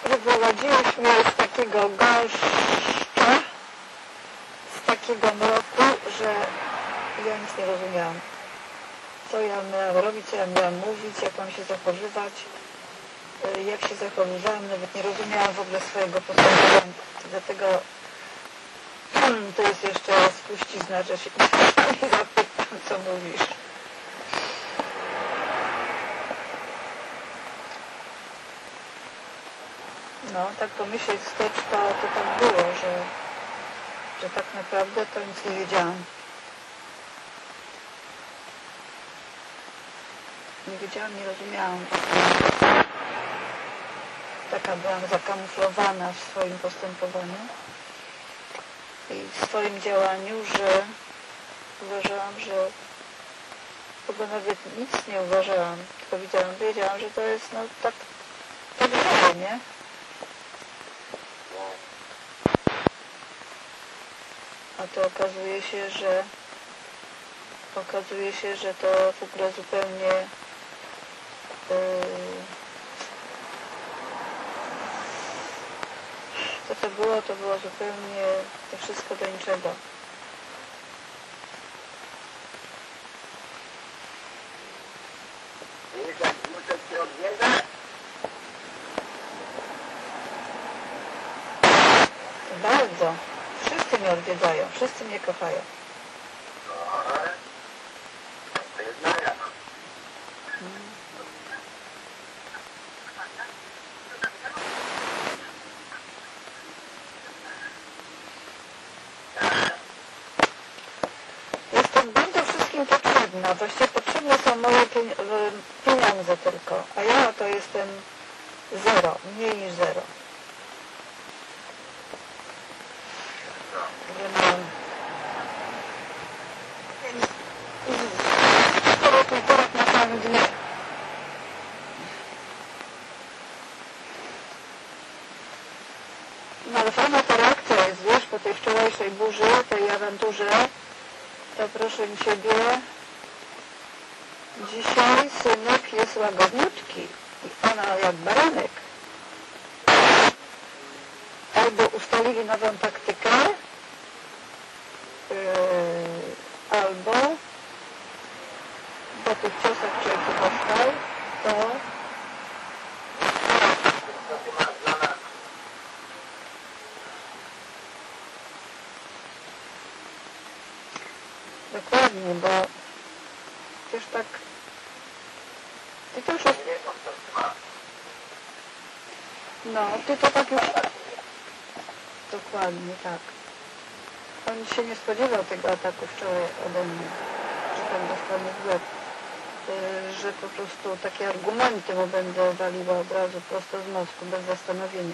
wyprowadziłeś mnie z takiego gąszcza, z takiego mroku, że ja nic nie rozumiałam. Co ja miałam robić, co ja miałam mówić, jak mam się zachowywać, jak się zachowywałam, nawet nie rozumiałam w ogóle swojego postępowania. Dlatego to jest jeszcze spuścizna, że się nie zapytam, co mówisz. No, tak pomyśleć wstecz, to tak było, że tak naprawdę to nic nie wiedziałam. Nie wiedziałam, nie rozumiałam. Taka byłam zakamuflowana w swoim postępowaniu i w swoim działaniu, że uważałam, że chyba nawet nic nie uważałam, tylko wiedziałam, że to jest no tak było, nie? A to okazuje się, że to w ogóle zupełnie to było zupełnie to wszystko do niczego. Bardzo. Wszyscy mnie odwiedzają, wszyscy mnie kochają. Jestem bardzo wszystkim potrzebna. Właściwie potrzebne są moje pieniądze tylko. A ja to jestem zero, mniej niż zero. Półtorak na samym dnie. No ale fajna ta reakcja jest, wiesz, po tej wczorajszej burzy, tej awanturze, to proszę mi Ciebie, dzisiaj synek jest łagodniutki i ona jak baranek. Albo ustalili nową taktykę, albo po tych ciosach, które tu dostał, to dokładnie, bo przecież tak ty to już jest... No, ty to tak już... Dokładnie, tak. On się nie spodziewał tego ataku wczoraj ode mnie, że tam dostanie w łeb, że po prostu takie argumenty mu będę waliła od razu prosto z mózgu, bez zastanowienia.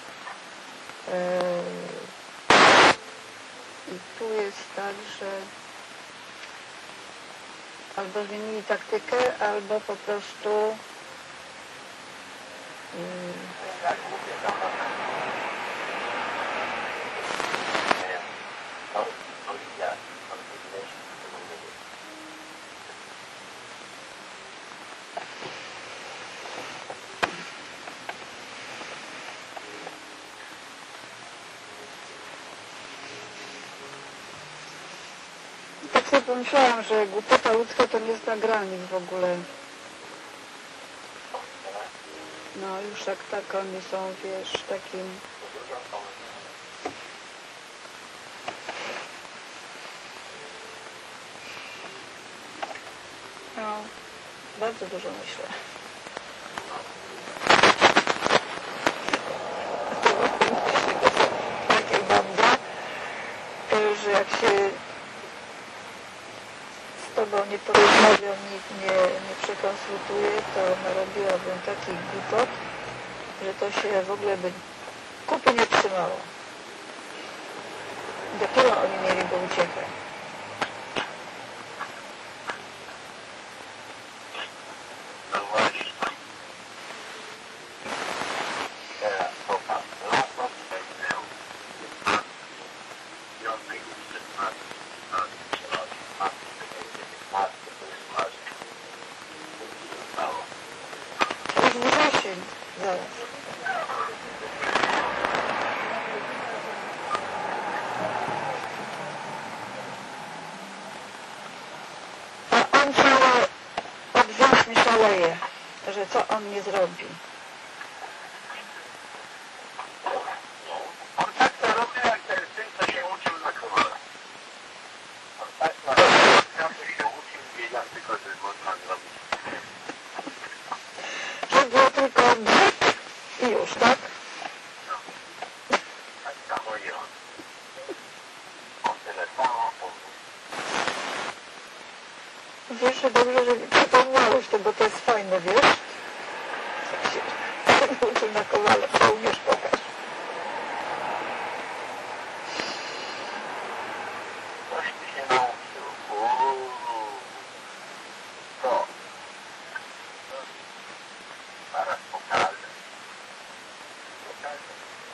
I tu jest tak, że albo zmienili taktykę, albo po prostu tak sobie pomyślałam, że głupota ludzka to nie jest nagralnik w ogóle. No już jak tak oni są, wiesz, takim... No, bardzo dużo myślę. Takie banda, że jak się z Tobą nie porozmawiam, nikt nie przekonsultuje, to narobiłabym takich głupot, że to się w ogóle by kupy nie trzymało. Dopiero oni mieliby uciechę. Zaraz. I już, tak? Tak chodziło. O tyle samo. Wiesz, że dobrze, że mi przypomniałeś to, bo to jest fajne, wiesz? Jak się uczył na kowale, to umiesz, pokaż. Coś ty się nauczył. To. Zaraz pokażę. Pokażę.